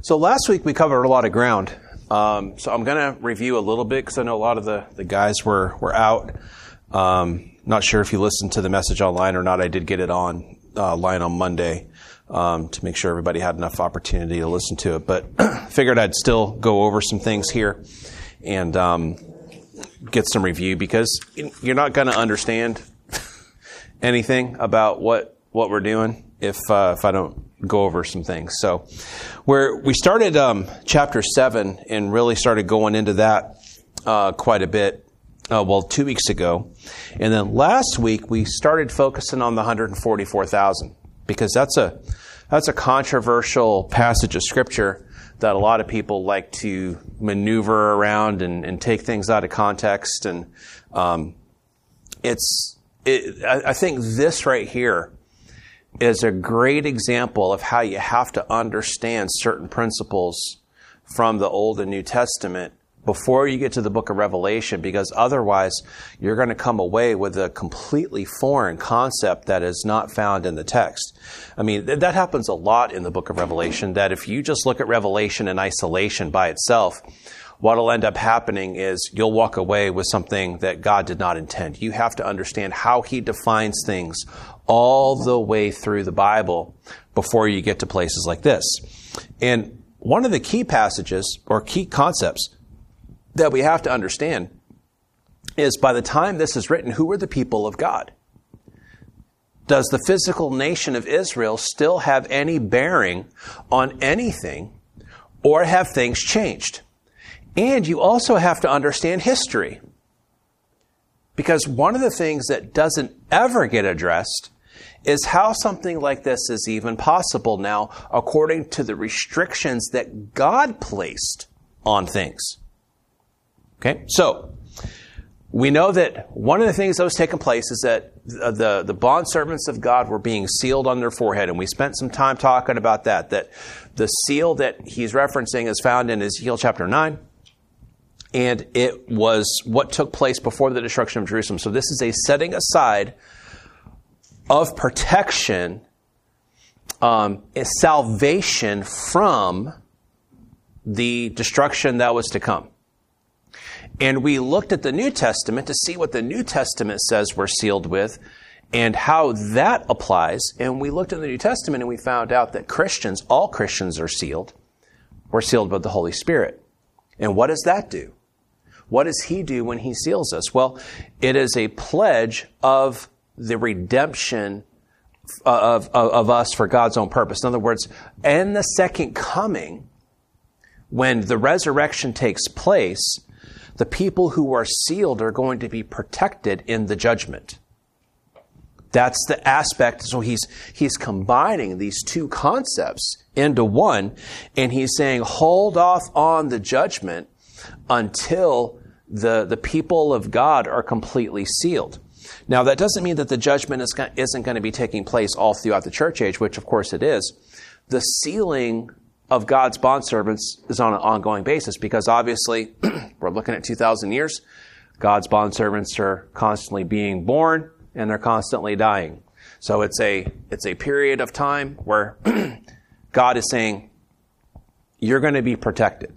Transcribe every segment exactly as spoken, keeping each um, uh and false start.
So last week we covered a lot of ground. Um, so I'm going to review a little bit because I know a lot of the, the guys were, were out. Um, not sure if you listened to the message online or not. I did get it on uh, line on Monday um, to make sure everybody had enough opportunity to listen to it. But figured I'd still go over some things here and um, get some review because you're not going to understand anything about what what we're doing if uh, if I don't go over some things. So where we started um, chapter seven and really started going into that uh, quite a bit, uh, well, two weeks ago. And then last week we started focusing on the one hundred forty-four thousand because that's a that's a controversial passage of Scripture that a lot of people like to maneuver around and, and take things out of context. And um, it's it, I, I think this right here is a great example of how you have to understand certain principles from the Old and New Testament before you get to the book of Revelation, because otherwise you're going to come away with a completely foreign concept that is not found in the text. I mean, th- that happens a lot in the book of Revelation, that if you just look at Revelation in isolation by itself, what'll end up happening is you'll walk away with something that God did not intend. You have to understand how He defines things all the way through the Bible before you get to places like this. And one of the key passages or key concepts that we have to understand is by the time this is written, who are the people of God? Does the physical nation of Israel still have any bearing on anything, or have things changed? And you also have to understand history. Because one of the things that doesn't ever get addressed is how something like this is even possible now, according to the restrictions that God placed on things. Okay, so we know that one of the things that was taking place is that the, the bondservants of God were being sealed on their forehead, and we spent some time talking about that, that the seal that he's referencing is found in Ezekiel chapter nine, and it was what took place before the destruction of Jerusalem. So this is a setting aside of protection, um, is salvation from the destruction that was to come. And we looked at the New Testament to see what the New Testament says we're sealed with and how that applies. And we looked at the New Testament and we found out that Christians, all Christians are sealed. We're sealed with the Holy Spirit. And what does that do? What does He do when He seals us? Well, it is a pledge of the redemption of, of, of us for God's own purpose. In other words, in the second coming, when the resurrection takes place, the people who are sealed are going to be protected in the judgment. That's the aspect. So he's he's combining these two concepts into one, and he's saying, hold off on the judgment until the, the people of God are completely sealed. Now, that doesn't mean that the judgment is, isn't going to be taking place all throughout the church age, which of course it is. The sealing of God's bondservants is on an ongoing basis, because obviously we're looking at two thousand years. God's bondservants are constantly being born and they're constantly dying. So it's a it's a period of time where God is saying, you're going to be protected.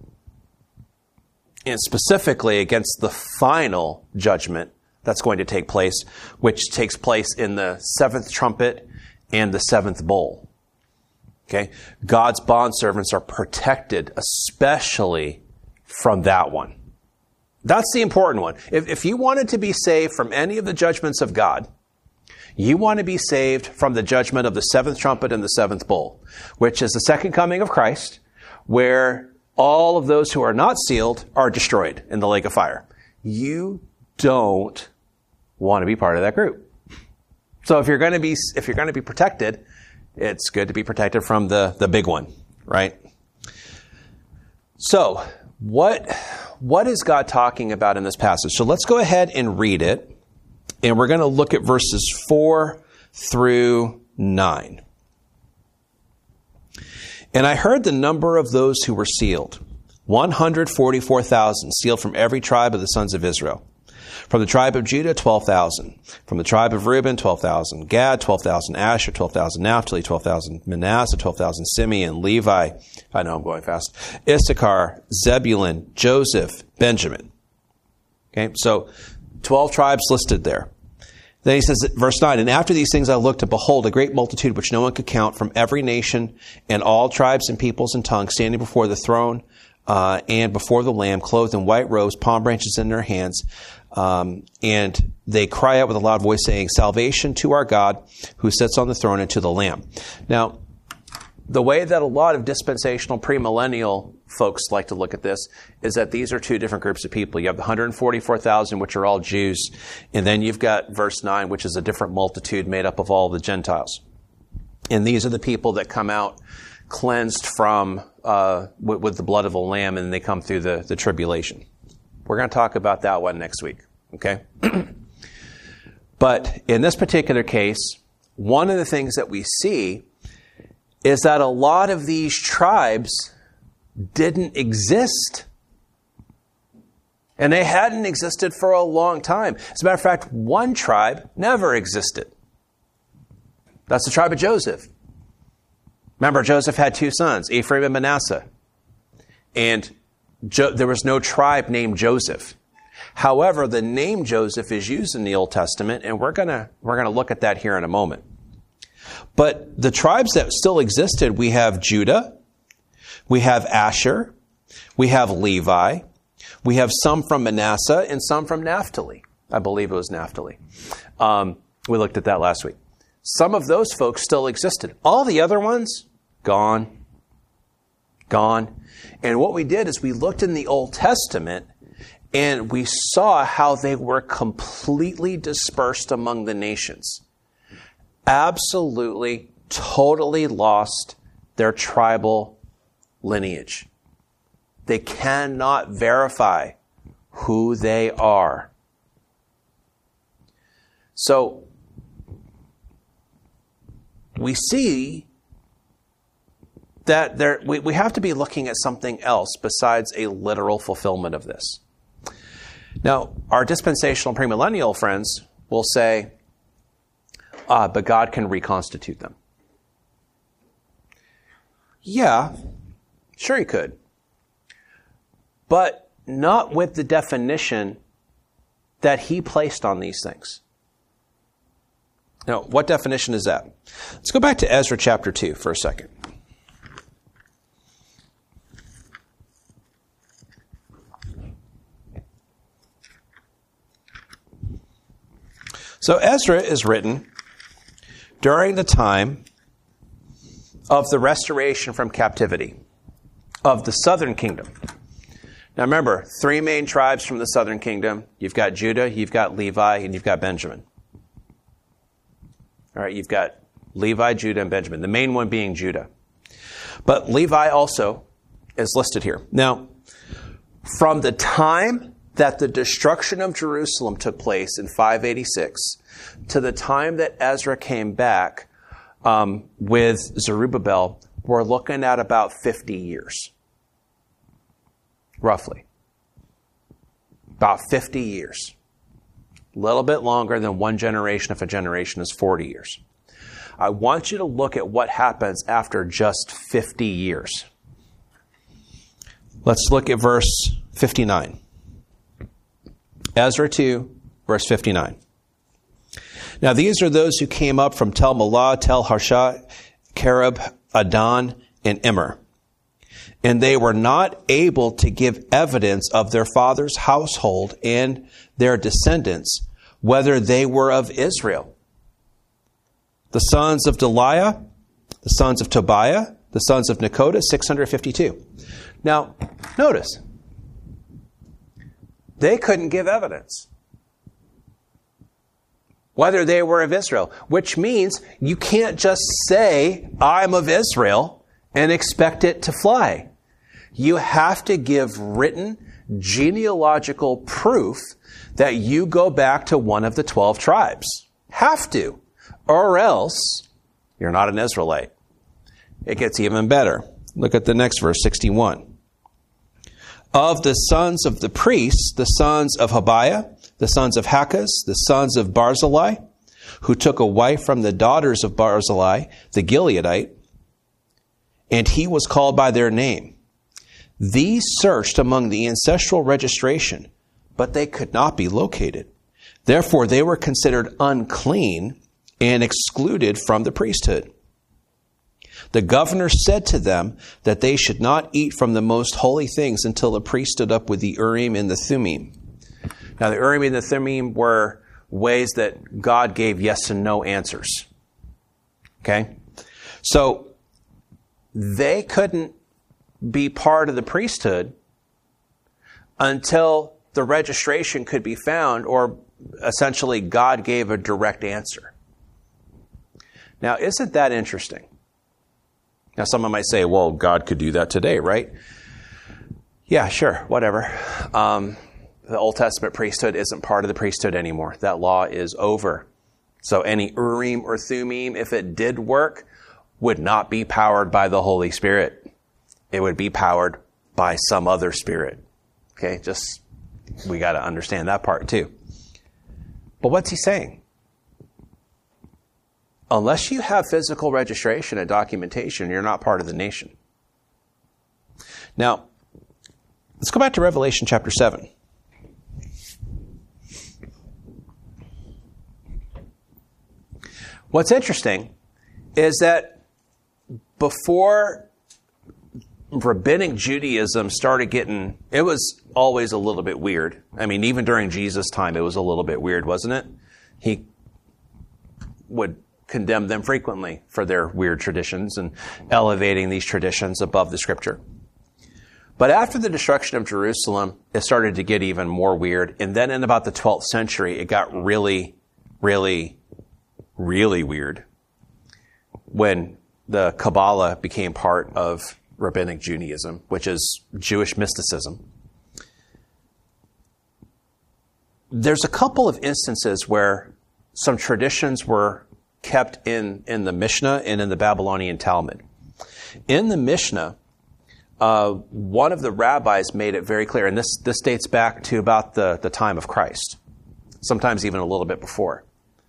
And specifically against the final judgment that's going to take place, which takes place in the seventh trumpet and the seventh bowl. Okay, God's bondservants are protected, especially from that one. That's the important one. If, if you wanted to be saved from any of the judgments of God, you want to be saved from the judgment of the seventh trumpet and the seventh bowl, which is the second coming of Christ, where all of those who are not sealed are destroyed in the lake of fire. You don't want to be part of that group. So if you're going to be if you're going to be protected, it's good to be protected from the, the big one, right? So what, what is God talking about in this passage? So let's go ahead and read it. And we're going to look at verses four through nine. And I heard the number of those who were sealed, one hundred forty-four thousand, sealed from every tribe of the sons of Israel. From the tribe of Judah, twelve thousand. From the tribe of Reuben, twelve thousand. Gad, twelve thousand. Asher, twelve thousand. Naphtali, twelve thousand. Manasseh, twelve thousand. Simeon, Levi. I know I'm going fast. Issachar, Zebulun, Joseph, Benjamin. Okay, so twelve tribes listed there. Then he says, verse nine, and after these things I looked, and behold, a great multitude which no one could count, from every nation and all tribes and peoples and tongues, standing before the throne uh, and before the Lamb, clothed in white robes, palm branches in their hands. Um, and they cry out with a loud voice, saying, salvation to our God who sits on the throne and to the Lamb. Now, the way that a lot of dispensational premillennial folks like to look at this is that these are two different groups of people. You have the one hundred forty-four thousand, which are all Jews, and then you've got verse nine, which is a different multitude made up of all the Gentiles. And these are the people that come out cleansed from uh, with, with the blood of the Lamb, and they come through the, the tribulation. We're going to talk about that one next week, okay? But in this particular case, one of the things that we see is that a lot of these tribes didn't exist. And they hadn't existed for a long time. As a matter of fact, one tribe never existed. That's the tribe of Joseph. Remember, Joseph had two sons, Ephraim and Manasseh. And jo- there was no tribe named Joseph. However, the name Joseph is used in the Old Testament, and we're gonna we're gonna look at that here in a moment. But the tribes that still existed, we have Judah, we have Asher, we have Levi, we have some from Manasseh, and some from Naphtali. I believe it was Naphtali. Um, we looked at that last week. Some of those folks still existed. All the other ones, gone. Gone. And what we did is we looked in the Old Testament and we saw how they were completely dispersed among the nations. Absolutely, totally lost their tribal lineage. They cannot verify who they are. So, we see that there, we, we have to be looking at something else besides a literal fulfillment of this. Now, our dispensational premillennial friends will say, ah, but God can reconstitute them. Yeah, sure he could. But not with the definition that he placed on these things. Now, what definition is that? Let's go back to Ezra chapter two for a second. So Ezra is written during the time of the restoration from captivity of the southern kingdom. Now remember, three main tribes from the southern kingdom. You've got Judah, you've got Levi, and you've got Benjamin. All right, you've got Levi, Judah, and Benjamin, the main one being Judah. But Levi also is listed here. Now, from the time that the destruction of Jerusalem took place in five eighty-six to the time that Ezra came back um, with Zerubbabel, we're looking at about fifty years. Roughly. About fifty years. A little bit longer than one generation if a generation is forty years. I want you to look at what happens after just fifty years. Let's look at verse fifty-nine. Ezra two, verse fifty-nine. Now these are those who came up from Tel Melah, Tel Harsha, Kerub, Adon, and Immer. And they were not able to give evidence of their father's household and their descendants, whether they were of Israel. The sons of Deliah, the sons of Tobiah, the sons of Nekoda, six hundred fifty-two. Now, notice, they couldn't give evidence whether they were of Israel, which means you can't just say, I'm of Israel, and expect it to fly. You have to give written genealogical proof that you go back to one of the twelve tribes. Have to. Or else you're not an Israelite. It gets even better. Look at the next verse, sixty-one. Of the sons of the priests, the sons of Habiah, the sons of Hakaz, the sons of Barzillai, who took a wife from the daughters of Barzillai, the Gileadite, and he was called by their name. These searched among the ancestral registration, but they could not be located. Therefore, they were considered unclean and excluded from the priesthood. The governor said to them that they should not eat from the most holy things until the priest stood up with the Urim and the Thummim. Now, the Urim and the Thummim were ways that God gave yes and no answers. Okay? So, they couldn't be part of the priesthood until the registration could be found, or essentially God gave a direct answer. Now, isn't that interesting? Now, someone might say, well, God could do that today, right? Yeah, sure, whatever. Um, the Old Testament priesthood isn't part of the priesthood anymore. That law is over. So any Urim or Thummim, if it did work, would not be powered by the Holy Spirit. It would be powered by some other spirit. Okay, just, we got to understand that part too. But what's he saying? Unless you have physical registration and documentation, you're not part of the nation. Now, let's go back to Revelation chapter seven. What's interesting is that before rabbinic Judaism started getting, it was always a little bit weird. I mean, even during Jesus' time, it was a little bit weird, wasn't it? He would condemn them frequently for their weird traditions and elevating these traditions above the scripture. But after the destruction of Jerusalem, it started to get even more weird. And then in about the twelfth century, it got really, really, really weird when the Kabbalah became part of rabbinic Judaism, which is Jewish mysticism. There's a couple of instances where some traditions were kept in, in the Mishnah and in the Babylonian Talmud. In the Mishnah, uh, one of the rabbis made it very clear, and this, this dates back to about the, the time of Christ, sometimes even a little bit before.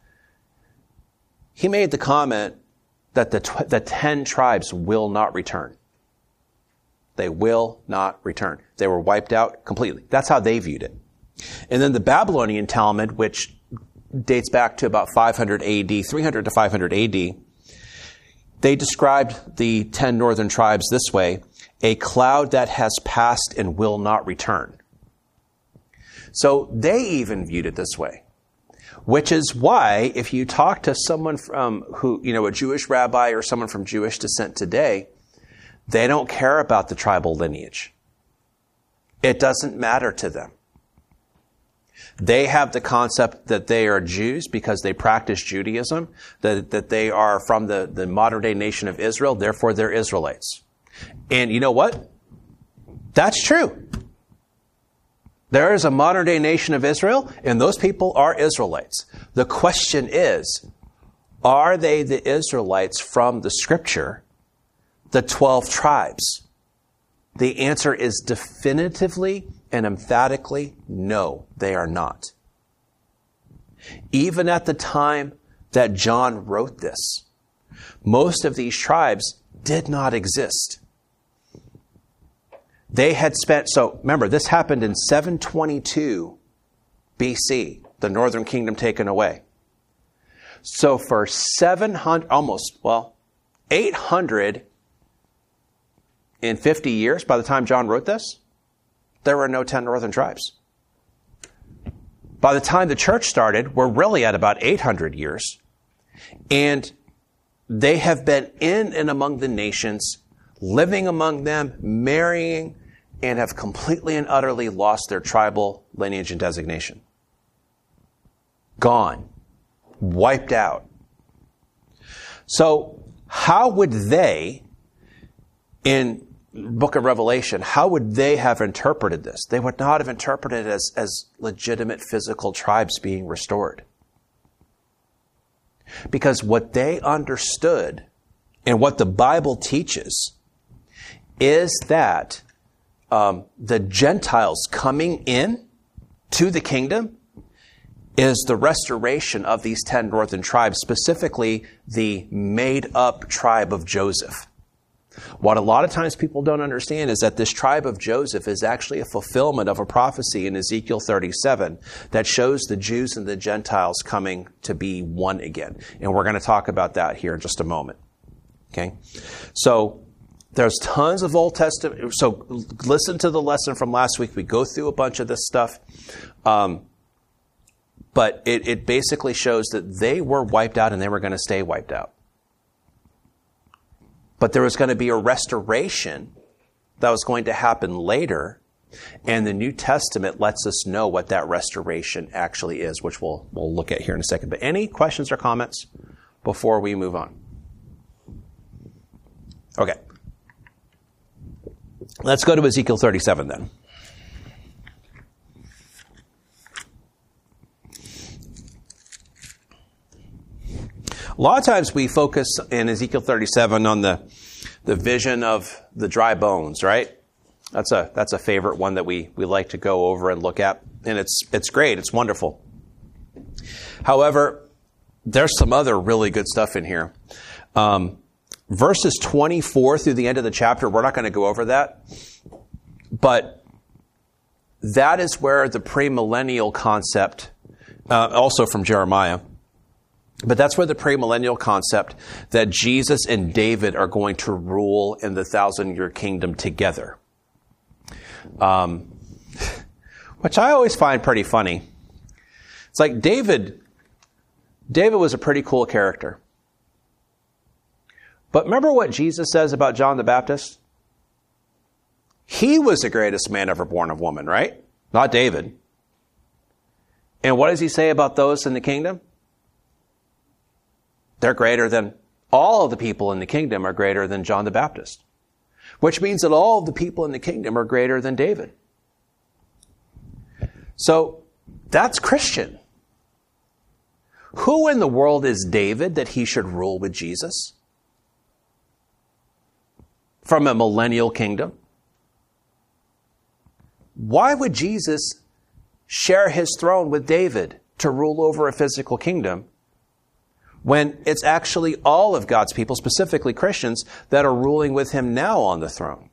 He made the comment that the, tw- the ten tribes will not return. They will not return. They were wiped out completely. That's how they viewed it. And then the Babylonian Talmud, which dates back to about five hundred A D, three hundred to five hundred A D, they described the ten northern tribes this way: a cloud that has passed and will not return. So they even viewed it this way, which is why if you talk to someone from who, you know, a Jewish rabbi or someone from Jewish descent today, they don't care about the tribal lineage. It doesn't matter to them. They have the concept that they are Jews because they practice Judaism, that, that they are from the, the modern day nation of Israel, therefore they're Israelites. And you know what? That's true. There is a modern day nation of Israel, and those people are Israelites. The question is, are they the Israelites from the scripture, the twelve tribes? The answer is definitively and emphatically, no, they are not. Even at the time that John wrote this, most of these tribes did not exist. They had spent, so remember, this happened in seven twenty-two B C, the northern kingdom taken away. So for seven hundred, almost, well, eight hundred fifty years by the time John wrote this, there were no ten northern tribes. By the time the church started, we're really at about eight hundred years. And they have been in and among the nations, living among them, marrying, and have completely and utterly lost their tribal lineage and designation. Gone. Wiped out. So how would they, in book of Revelation, how would they have interpreted this? They would not have interpreted it as, as legitimate physical tribes being restored. Because what they understood and what the Bible teaches is that um, the Gentiles coming in to the kingdom is the restoration of these ten northern tribes, specifically the made-up tribe of Joseph. What a lot of times people don't understand is that this tribe of Joseph is actually a fulfillment of a prophecy in Ezekiel thirty-seven that shows the Jews and the Gentiles coming to be one again. And we're going to talk about that here in just a moment. Okay? So there's tons of Old Testament. So listen to the lesson from last week. We go through a bunch of this stuff. Um, but it, it basically shows that they were wiped out and they were going to stay wiped out. But there was going to be a restoration that was going to happen later. And the New Testament lets us know what that restoration actually is, which we'll, we'll look at here in a second. But any questions or comments before we move on? Okay. Let's go to Ezekiel thirty-seven then. A lot of times we focus in Ezekiel thirty-seven on the, the vision of the dry bones, right? That's a that's a favorite one that we, we like to go over and look at. And it's it's great. It's wonderful. However, there's some other really good stuff in here. Um, verses twenty-four through the end of the chapter, we're not going to go over that. But that is where the premillennial concept, uh, also from Jeremiah, but that's where the premillennial concept that Jesus and David are going to rule in the thousand-year kingdom together. Um, which I always find pretty funny. It's like David, David was a pretty cool character. But remember what Jesus says about John the Baptist? He was the greatest man ever born of woman, right? Not David. And what does he say about those in the kingdom? They're greater than, all of the people in the kingdom are greater than John the Baptist. Which means that all of the people in the kingdom are greater than David. So, that's Christian. Who in the world is David that he should rule with Jesus? From a millennial kingdom? Why would Jesus share his throne with David to rule over a physical kingdom when it's actually all of God's people, specifically Christians, that are ruling with him now on the throne?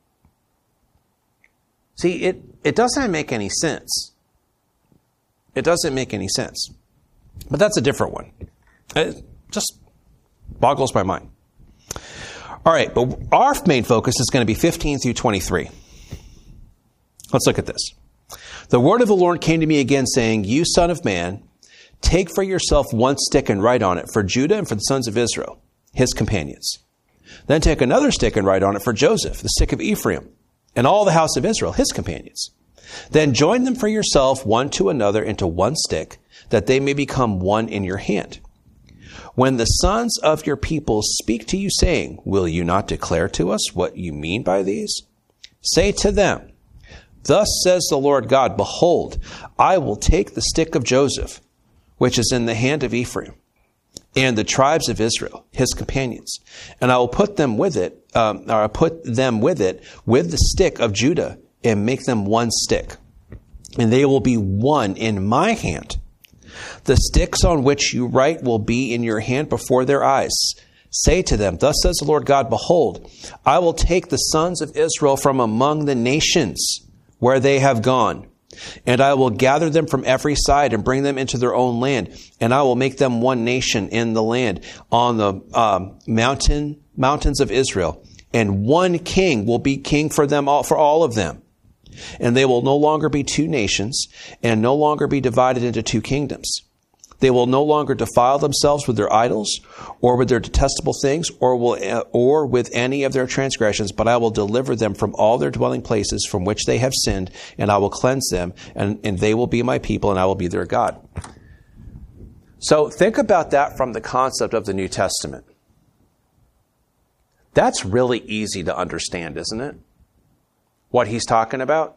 See, it, it doesn't make any sense. It doesn't make any sense. But that's a different one. It just boggles my mind. All right, but our main focus is going to be fifteen through twenty-three. Let's look at this. The word of the Lord came to me again, saying, "You son of man, take for yourself one stick and write on it for Judah and for the sons of Israel, his companions. Then take another stick and write on it for Joseph, the stick of Ephraim, and all the house of Israel, his companions. Then join them for yourself one to another into one stick, that they may become one in your hand. When the sons of your people speak to you, saying, 'Will you not declare to us what you mean by these?' Say to them, 'Thus says the Lord God, behold, I will take the stick of Joseph, which is in the hand of Ephraim, and the tribes of Israel, his companions, and I will put them with it, um, or I put them with it, with the stick of Judah, and make them one stick, and they will be one in my hand. The sticks on which you write will be in your hand before their eyes. Say to them, Thus says the Lord God, behold, I will take the sons of Israel from among the nations where they have gone, and I will gather them from every side and bring them into their own land, and I will make them one nation in the land on the um, mountain mountains of Israel, and one king will be king for them all, for all of them. And they will no longer be two nations, and no longer be divided into two kingdoms. They will no longer defile themselves with their idols, or with their detestable things, or will, or with any of their transgressions, but I will deliver them from all their dwelling places from which they have sinned, and I will cleanse them, and, and they will be my people, and I will be their God." So think about that from the concept of the New Testament. That's really easy to understand, isn't it? What he's talking about?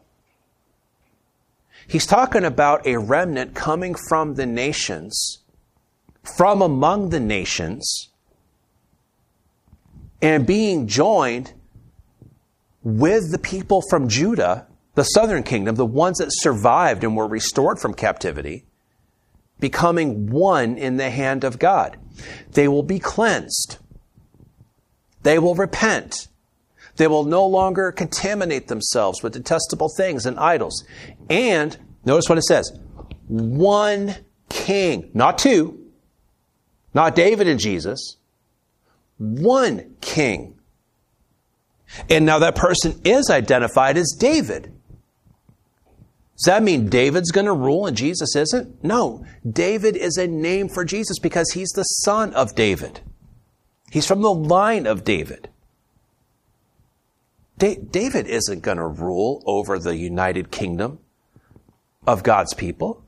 He's talking about a remnant coming from the nations, from among the nations, and being joined with the people from Judah, the southern kingdom, the ones that survived and were restored from captivity, becoming one in the hand of God. They will be cleansed. They will repent. They will no longer contaminate themselves with detestable things and idols. And notice what it says. One king, not two, not David and Jesus, one king. And now that person is identified as David. Does that mean David's going to rule and Jesus isn't? No. David is a name for Jesus because he's the son of David. He's from the line of David. Da- David isn't going to rule over the united kingdom of God's people.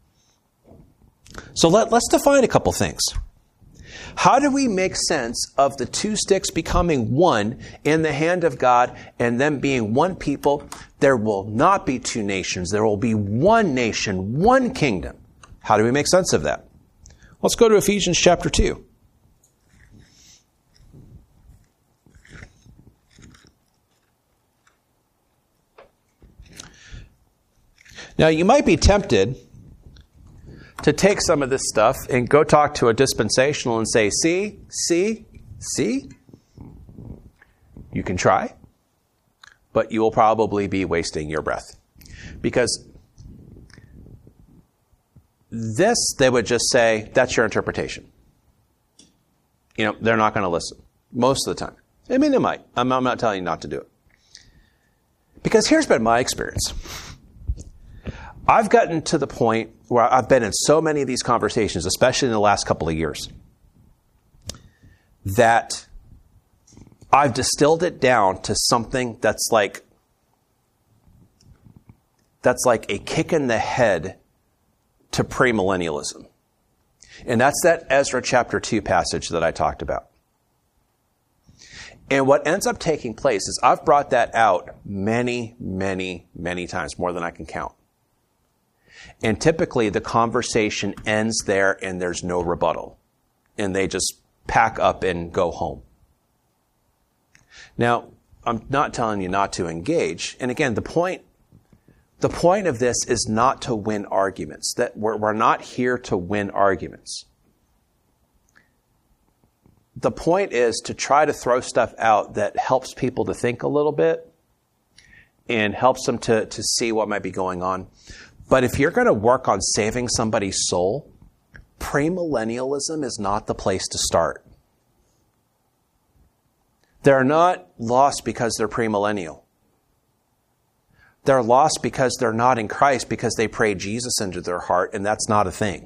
So let, let's define a couple things. How do we make sense of the two sticks becoming one in the hand of God and them being one people? There will not be two nations. There will be one nation, one kingdom. How do we make sense of that? Let's go to Ephesians chapter two. Now, you might be tempted to take some of this stuff and go talk to a dispensational and say, see, see, see. You can try, but you will probably be wasting your breath. Because this, they would just say, that's your interpretation. You know, they're not going to listen most of the time. I mean, they might. I'm, I'm not telling you not to do it. Because here's been my experience. I've gotten to the point where I've been in so many of these conversations, especially in the last couple of years, that I've distilled it down to something that's like, that's like a kick in the head to premillennialism. And that's that Ezra chapter two passage that I talked about. And what ends up taking place is I've brought that out many, many, many times, more than I can count. And typically the conversation ends there and there's no rebuttal. And they just pack up and go home. Now, I'm not telling you not to engage. And again, the point, the point of this is not to win arguments. That we're, we're not here to win arguments. The point is to try to throw stuff out that helps people to think a little bit and helps them to, to see what might be going on. But if you're going to work on saving somebody's soul, premillennialism is not the place to start. They're not lost because they're premillennial. They're lost because they're not in Christ, because they prayed Jesus into their heart, and that's not a thing.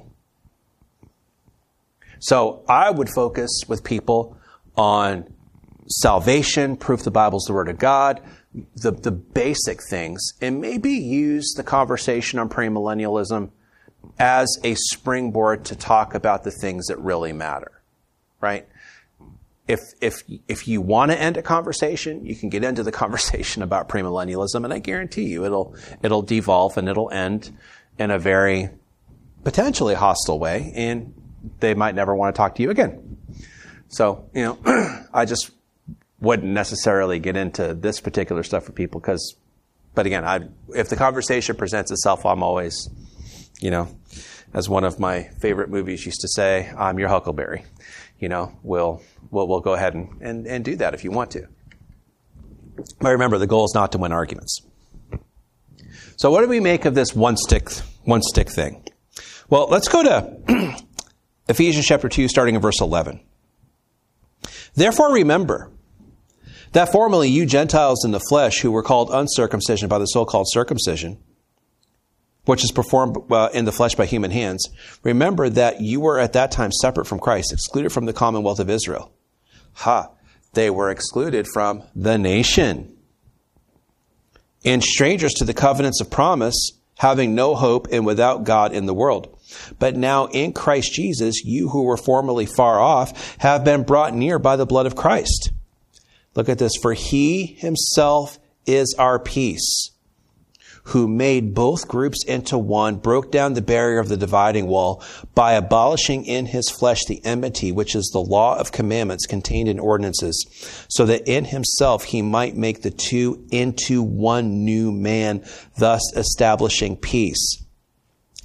So I would focus with people on salvation, proof the Bible's the Word of God, the, the basic things, and maybe use the conversation on premillennialism as a springboard to talk about the things that really matter, right? If if if you want to end a conversation, you can get into the conversation about premillennialism, and I guarantee you it'll it'll devolve and it'll end in a very potentially hostile way, and they might never want to talk to you again. So, you know, I just wouldn't necessarily get into this particular stuff with people because, but again, I if the conversation presents itself, I'm always, you know, as one of my favorite movies used to say, I'm your Huckleberry. You know, we'll we'll, we'll go ahead and, and, and do that if you want to. But remember, the goal is not to win arguments. So what do we make of this one stick one stick thing? Well, let's go to Ephesians chapter two, starting in verse eleven. Therefore remember that formerly you Gentiles in the flesh who were called uncircumcision by the so-called circumcision, which is performed uh, in the flesh by human hands, remember that you were at that time separate from Christ, excluded from the commonwealth of Israel. Ha! They were excluded from the nation. And strangers to the covenants of promise, having no hope and without God in the world. But now in Christ Jesus, you who were formerly far off have been brought near by the blood of Christ. Look at this. For he himself is our peace, who made both groups into one, broke down the barrier of the dividing wall by abolishing in his flesh the enmity, which is the law of commandments contained in ordinances, so that in himself he might make the two into one new man, thus establishing peace.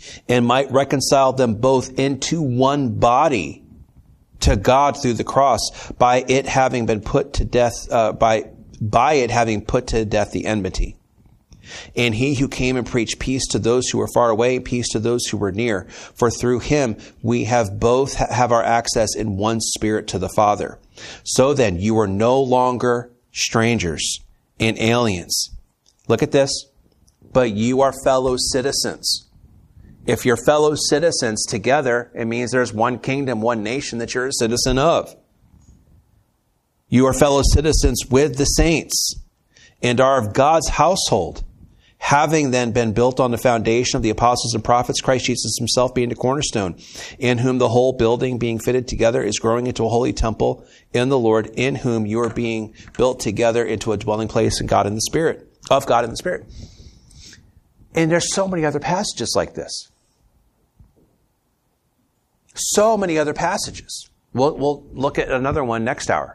and might reconcile them both into one body to God through the cross, by it having been put to death, uh, by, by it having put to death the enmity. And he who came and preached peace to those who were far away, peace to those who were near. For through him we have both have our access in one spirit to the Father. So then you are no longer strangers and aliens. Look at this. But you are fellow citizens. If you're fellow citizens together, it means there's one kingdom, one nation that you're a citizen of. You are fellow citizens with the saints and are of God's household, having then been built on the foundation of the apostles and prophets, Christ Jesus himself being the cornerstone, in whom the whole building being fitted together is growing into a holy temple in the Lord, in whom you are being built together into a dwelling place in God in the Spirit, of God in the Spirit. And there's so many other passages like this. So many other passages. We'll, we'll look at another one next hour.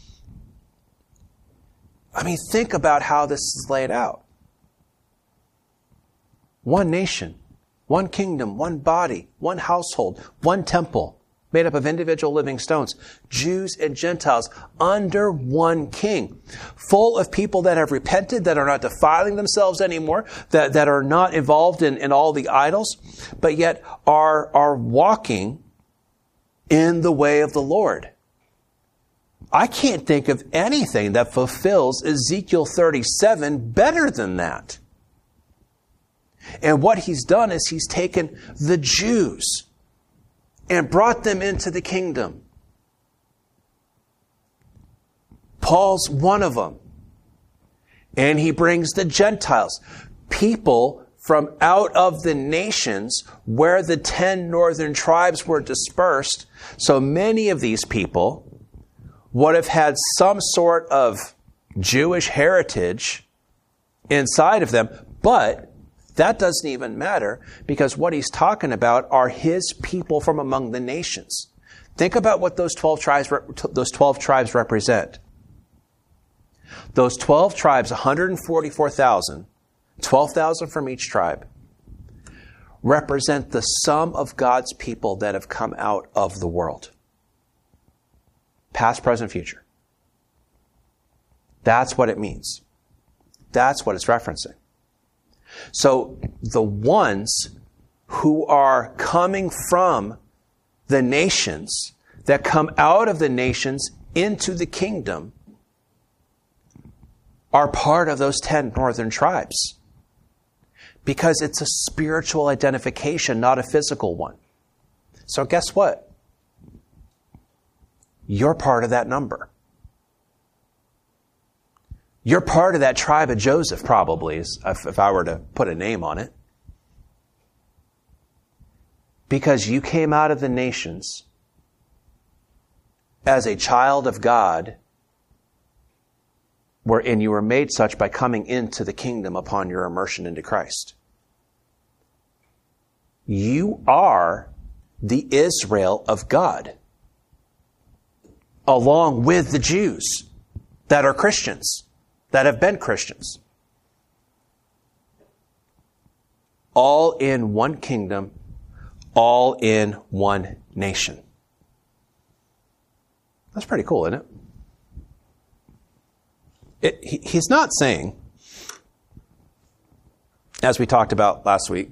I mean, think about how this is laid out. One nation, one kingdom, one body, one household, one temple, made up of individual living stones, Jews and Gentiles under one king, full of people that have repented, that are not defiling themselves anymore, that, that are not involved in, in all the idols, but yet are, are walking in the way of the Lord. I can't think of anything that fulfills Ezekiel thirty-seven better than that. And what he's done is he's taken the Jews and brought them into the kingdom. Paul's one of them. And he brings the Gentiles, people from out of the nations where the ten northern tribes were dispersed. So many of these people would have had some sort of Jewish heritage inside of them, but that doesn't even matter, because what he's talking about are his people from among the nations. Think about what those twelve tribes, those twelve tribes represent. Those twelve tribes, one hundred forty-four thousand, twelve thousand from each tribe, represent the sum of God's people that have come out of the world. Past, present, future. That's what it means. That's what it's referencing. So the ones who are coming from the nations, that come out of the nations into the kingdom, are part of those ten northern tribes. Because it's a spiritual identification, not a physical one. So guess what? You're part of that number. You're part of that tribe of Joseph, probably, if, if I were to put a name on it. Because you came out of the nations as a child of God, wherein you were made such by coming into the kingdom upon your immersion into Christ. You are the Israel of God, along with the Jews that are Christians, that have been Christians. All in one kingdom, all in one nation. That's pretty cool, isn't it? it he, he's not saying, as we talked about last week,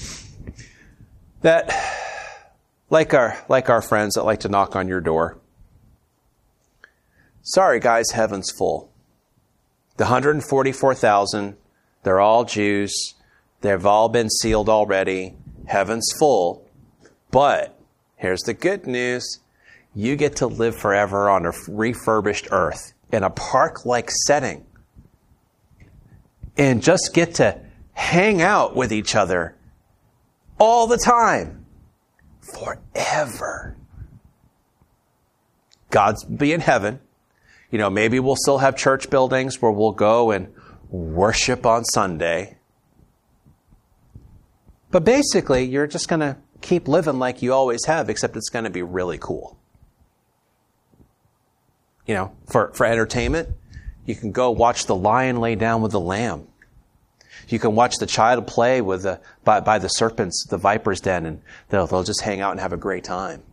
that like our, like our friends that like to knock on your door, sorry guys, heaven's full. The one hundred forty-four thousand, they're all Jews. They've all been sealed already. Heaven's full. But here's the good news. You get to live forever on a refurbished earth in a park-like setting. And just get to hang out with each other all the time. Forever. God's be in heaven. You know, maybe we'll still have church buildings where we'll go and worship on Sunday. But basically, you're just going to keep living like you always have, except it's going to be really cool. You know, for, for entertainment, you can go watch the lion lay down with the lamb. You can watch the child play with the, by, by the serpents, the viper's den, and they'll, they'll just hang out and have a great time.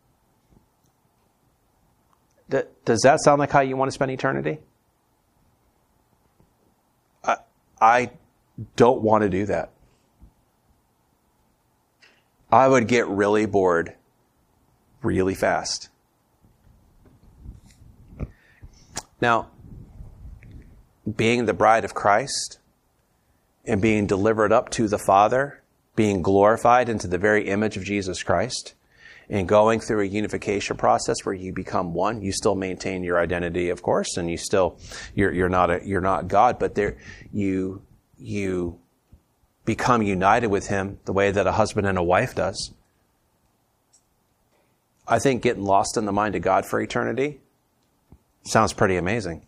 D- does that sound like how you want to spend eternity? I, I don't want to do that. I would get really bored really fast. Now, being the bride of Christ and being delivered up to the Father, being glorified into the very image of Jesus Christ, and going through a unification process where you become one, you still maintain your identity, of course, and you still you're you're not a, you're not God, but there you you become united with Him the way that a husband and a wife does. I think getting lost in the mind of God for eternity sounds pretty amazing.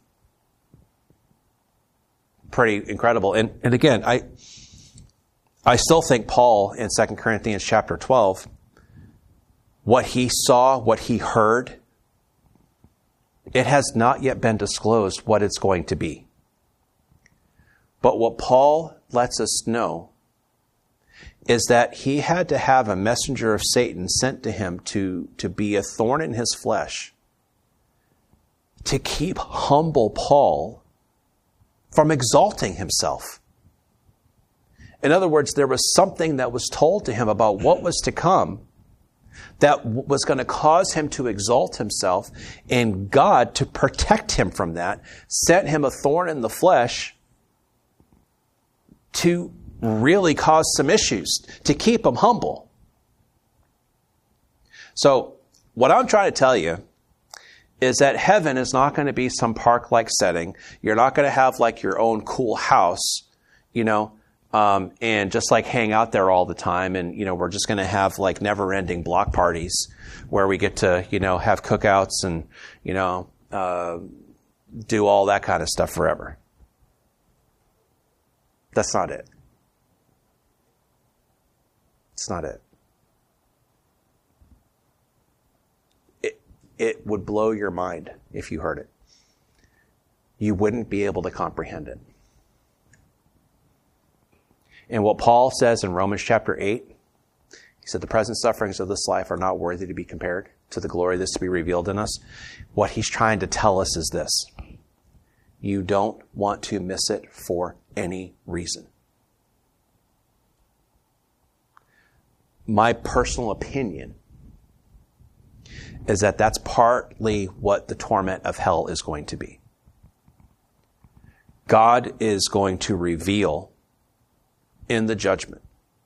Pretty incredible. And and again, I I still think Paul in Second Corinthians chapter twelve, what he saw, what he heard, it has not yet been disclosed what it's going to be. But what Paul lets us know is that he had to have a messenger of Satan sent to him to, to be a thorn in his flesh, to keep humble Paul from exalting himself. In other words, there was something that was told to him about what was to come that was going to cause him to exalt himself, and God, to protect him from that, sent him a thorn in the flesh to really cause some issues, to keep him humble. So, what I'm trying to tell you is that heaven is not going to be some park-like setting. You're not going to have like your own cool house, you know, um, and just like hang out there all the time. And, you know, we're just going to have like never-ending block parties where we get to, you know, have cookouts and, you know, uh, do all that kind of stuff forever. That's not it. It's not it. It it would blow your mind if you heard it. You wouldn't be able to comprehend it. And what Paul says in Romans chapter eight, he said the present sufferings of this life are not worthy to be compared to the glory that's to be revealed in us. What he's trying to tell us is this: you don't want to miss it for any reason. My personal opinion is that that's partly what the torment of hell is going to be. God is going to reveal in the judgment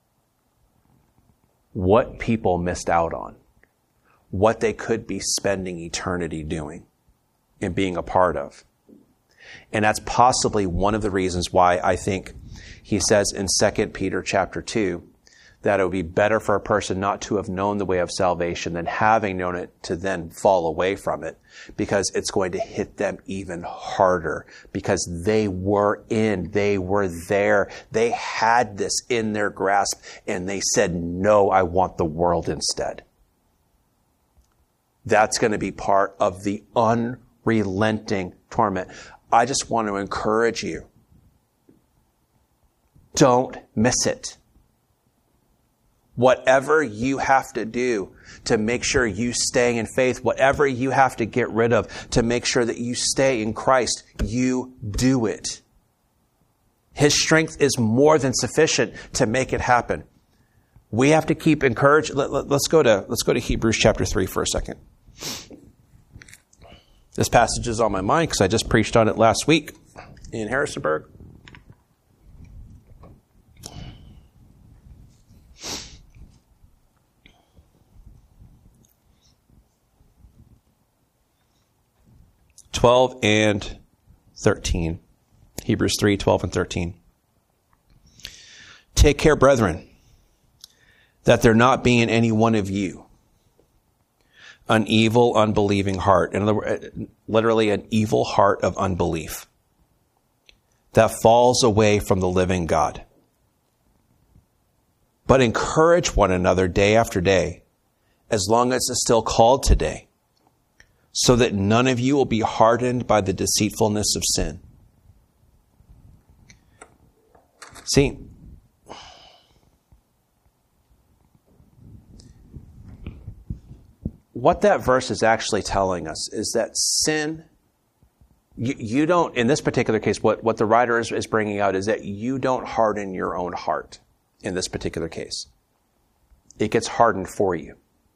what people missed out on, what they could be spending eternity doing and being a part of. And that's possibly one of the reasons why I think he says in Second Peter chapter two, that it would be better for a person not to have known the way of salvation than having known it to then fall away from it, because it's going to hit them even harder, because they were in, they were there, they had this in their grasp, and they said, no, I want the world instead. That's going to be part of the unrelenting torment. I just want to encourage you. Don't miss it. Whatever you have to do to make sure you stay in faith, whatever you have to get rid of to make sure that you stay in Christ, you do it. His strength is more than sufficient to make it happen. We have to keep encouraged. Let, let, let's go to let's go to Hebrews chapter three for a second. This passage is on my mind because I just preached on it last week in Harrisonburg. twelve and thirteen. Hebrews three, twelve and thirteen. Take care, brethren, that there not be in any one of you an evil, unbelieving heart. In other words, literally an evil heart of unbelief that falls away from the living God. But encourage one another day after day, as long as it's still called today, so that none of you will be hardened by the deceitfulness of sin. See, what that verse is actually telling us is that sin, you, you don't, in this particular case, what, what the writer is, is bringing out is that you don't harden your own heart in this particular case. It gets hardened for you.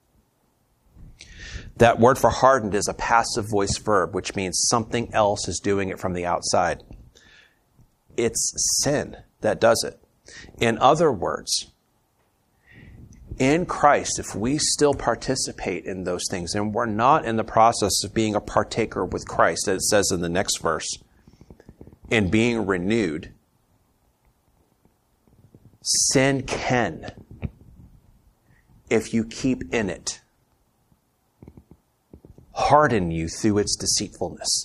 That word for hardened is a passive voice verb, which means something else is doing it from the outside. It's sin that does it. In other words, in Christ, if we still participate in those things, and we're not in the process of being a partaker with Christ, as it says in the next verse, and being renewed, sin can, if you keep in it, harden you through its deceitfulness.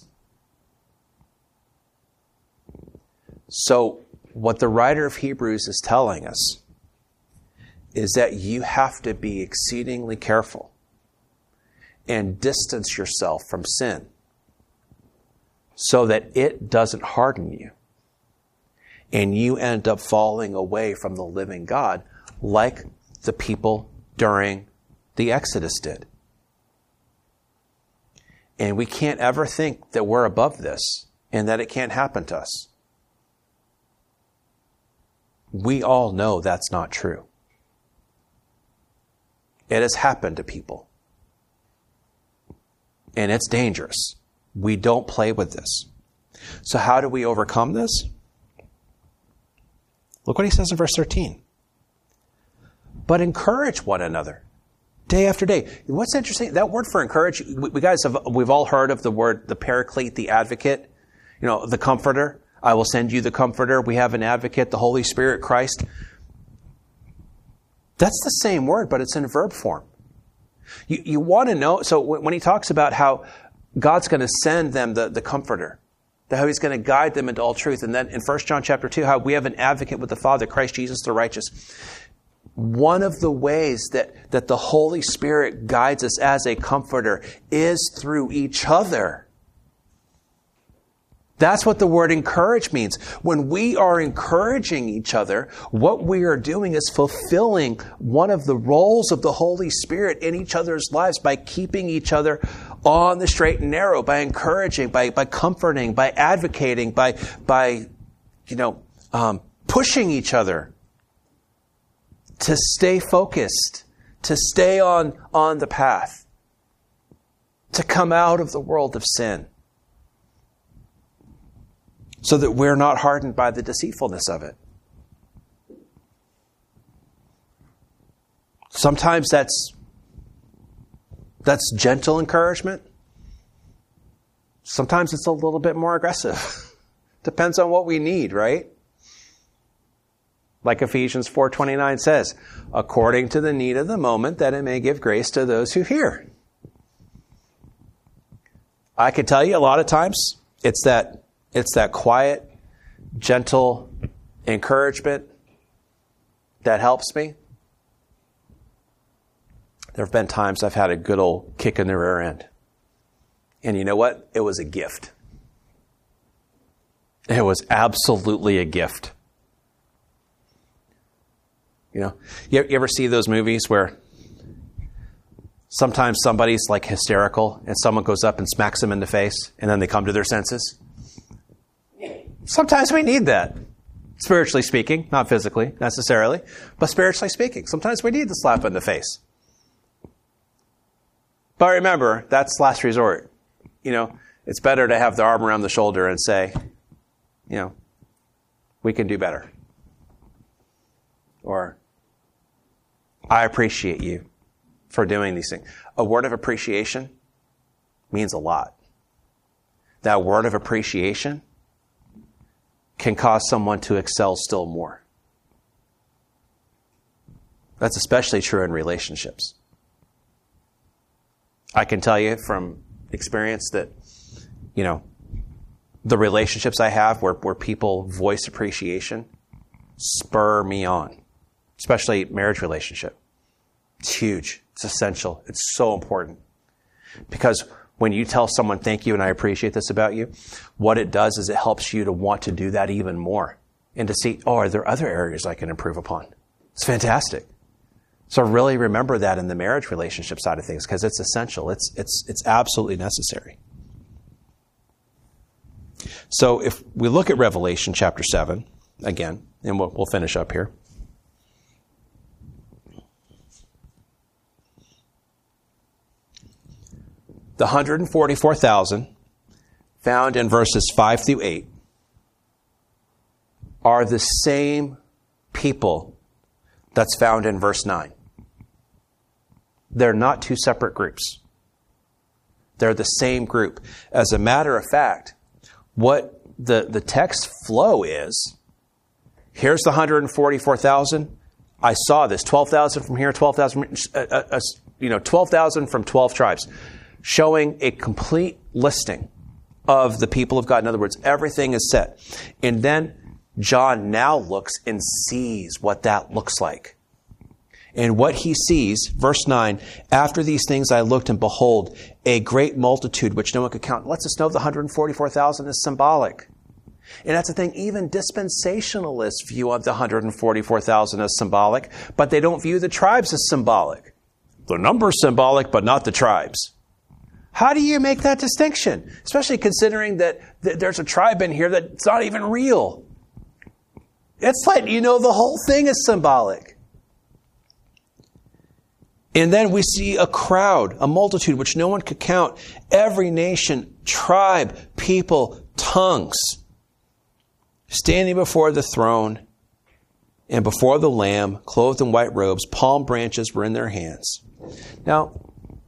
So, what the writer of Hebrews is telling us is that you have to be exceedingly careful and distance yourself from sin so that it doesn't harden you and you end up falling away from the living God like the people during the Exodus did. And we can't ever think that we're above this and that it can't happen to us. We all know that's not true. It has happened to people. And it's dangerous. We don't play with this. So how do we overcome this? Look what he says in verse thirteen. But encourage one another day after day. What's interesting, that word for encourage, we, we guys have, we've all heard of the word, the paraclete, the advocate, you know, the comforter. I will send you the comforter. We have an advocate, the Holy Spirit, Christ. That's the same word, but it's in verb form. You, you want to know, so when he talks about how God's going to send them the, the comforter, how he's going to guide them into all truth, and then in First John chapter two, how we have an advocate with the Father, Christ Jesus the righteous. One of the ways that, that the Holy Spirit guides us as a comforter is through each other. That's what the word encourage means. When we are encouraging each other, what we are doing is fulfilling one of the roles of the Holy Spirit in each other's lives by keeping each other on the straight and narrow, by encouraging, by, by comforting, by advocating, by, by, you know, um, pushing each other to stay focused, to stay on, on the path, to come out of the world of sin, so that we're not hardened by the deceitfulness of it. Sometimes that's that's gentle encouragement. Sometimes it's a little bit more aggressive. Depends on what we need, right? Like Ephesians four twenty-nine says, according to the need of the moment, that it may give grace to those who hear. I can tell you a lot of times it's that It's that quiet, gentle encouragement that helps me. There have been times I've had a good old kick in the rear end. And you know what? It was a gift. It was absolutely a gift. You know, you ever see those movies where sometimes somebody's like hysterical and someone goes up and smacks them in the face and then they come to their senses? Sometimes we need that, spiritually speaking, not physically necessarily, but spiritually speaking. Sometimes we need the slap in the face. But remember, that's last resort. You know, it's better to have the arm around the shoulder and say, you know, we can do better. Or, I appreciate you for doing these things. A word of appreciation means a lot. That word of appreciation can cause someone to excel still more. That's especially true in relationships. I can tell you from experience that, you know, the relationships I have where, where people voice appreciation spur me on, especially marriage relationship. It's huge. It's essential. It's so important. Because when you tell someone, thank you and I appreciate this about you, what it does is it helps you to want to do that even more and to see, oh, are there other areas I can improve upon? It's fantastic. So really remember that in the marriage relationship side of things, because it's essential. It's, it's, it's absolutely necessary. So if we look at Revelation chapter seven, again, and we'll, we'll finish up here. The one hundred forty-four thousand found in verses five through eight are the same people that's found in verse nine. They're not two separate groups. They're the same group. As a matter of fact, what the, the text flow is, here's the one hundred forty-four thousand. I saw this, twelve thousand from here, twelve thousand, uh, uh, you know, twelve thousand from twelve tribes, showing a complete listing of the people of God. In other words, everything is set. And then John now looks and sees what that looks like. And what he sees, verse nine, after these things I looked, and behold, a great multitude which no one could count. Lets us know the one hundred forty-four thousand is symbolic. And that's the thing, even dispensationalists view the one hundred forty-four thousand as symbolic, but they don't view the tribes as symbolic. The number's symbolic, but not the tribes. How do you make that distinction? Especially considering that th- there's a tribe in here that's not even real. It's like, you know, the whole thing is symbolic. And then we see a crowd, a multitude which no one could count. Every nation, tribe, people, tongues, standing before the throne and before the Lamb, clothed in white robes, palm branches were in their hands. Now,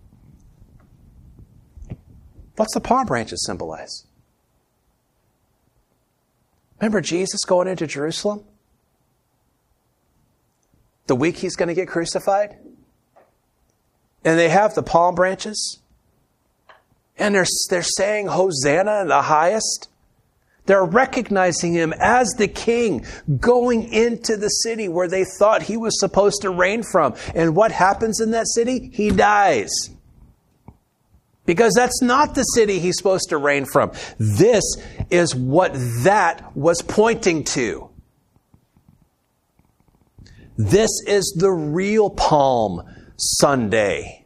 what's the palm branches symbolize? Remember Jesus going into Jerusalem? The week he's going to get crucified? And they have the palm branches. And they're, they're saying, Hosanna in the highest. They're recognizing him as the king going into the city where they thought he was supposed to reign from. And what happens in that city? He dies. Because that's not the city he's supposed to reign from. This is what that was pointing to. This is the real Palm Sunday.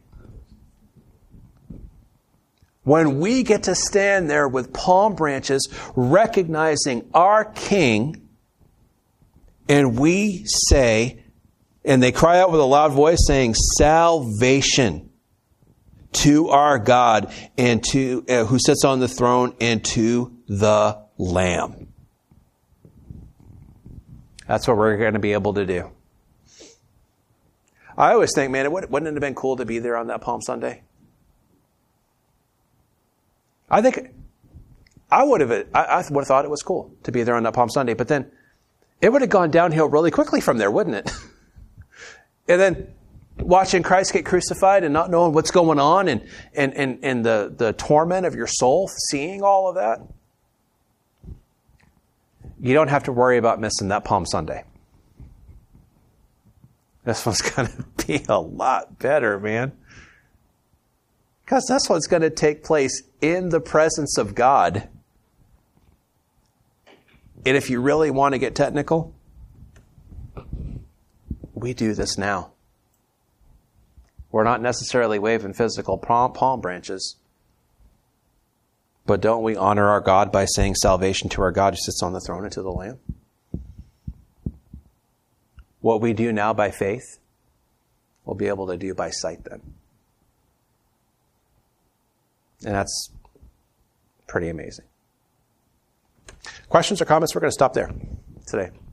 When we get to stand there with palm branches, recognizing our King, and we say, and they cry out with a loud voice saying, salvation to our God and to uh, who sits on the throne and to the Lamb. That's what we're going to be able to do. I always think, man, it wouldn't it have been cool to be there on that Palm Sunday? I think I would have. I, I would have thought it was cool to be there on that Palm Sunday, but then it would have gone downhill really quickly from there, wouldn't it? And then watching Christ get crucified and not knowing what's going on, and and and, and the, the torment of your soul, seeing all of that. You don't have to worry about missing that Palm Sunday. This one's going to be a lot better, man. Because that's what's going to take place in the presence of God. And if you really want to get technical, we do this now. We're not necessarily waving physical palm, palm branches. But don't we honor our God by saying salvation to our God who sits on the throne and to the Lamb? What we do now by faith, we'll be able to do by sight then. And that's pretty amazing. Questions or comments? We're going to stop there today.